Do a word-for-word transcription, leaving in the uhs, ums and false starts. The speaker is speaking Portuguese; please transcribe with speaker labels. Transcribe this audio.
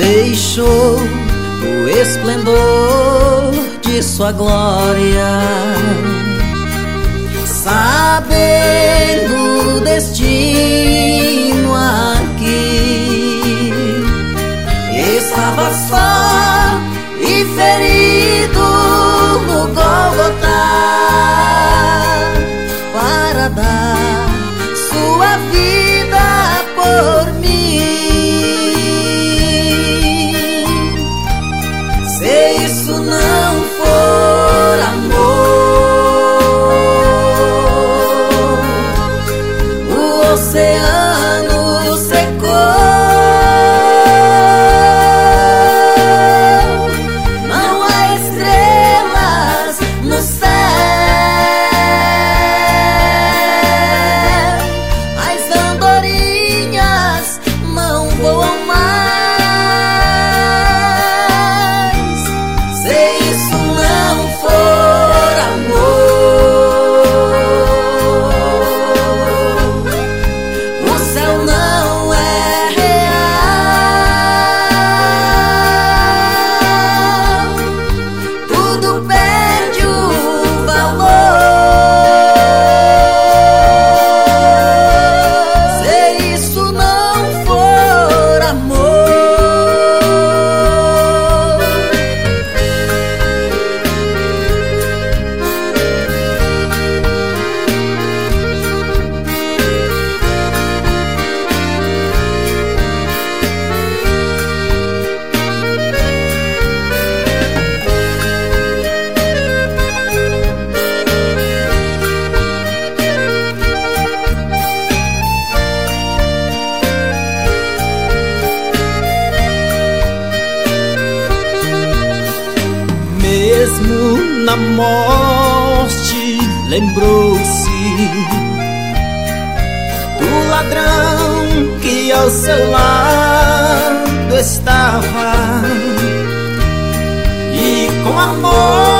Speaker 1: deixou o esplendor de sua glória, sabendo o destino aqui. Estava só e ferido no Gólgota para dar sua vida por mim. Se isso não for amor, o oceano secou. Não há estrelas no céu, as andorinhas não voam mais. Se isso não for amor, o céu não é real, tudo perde o valor. Se isso não for amor. Mesmo na morte lembrou-se do ladrão que ao seu lado estava, e com amor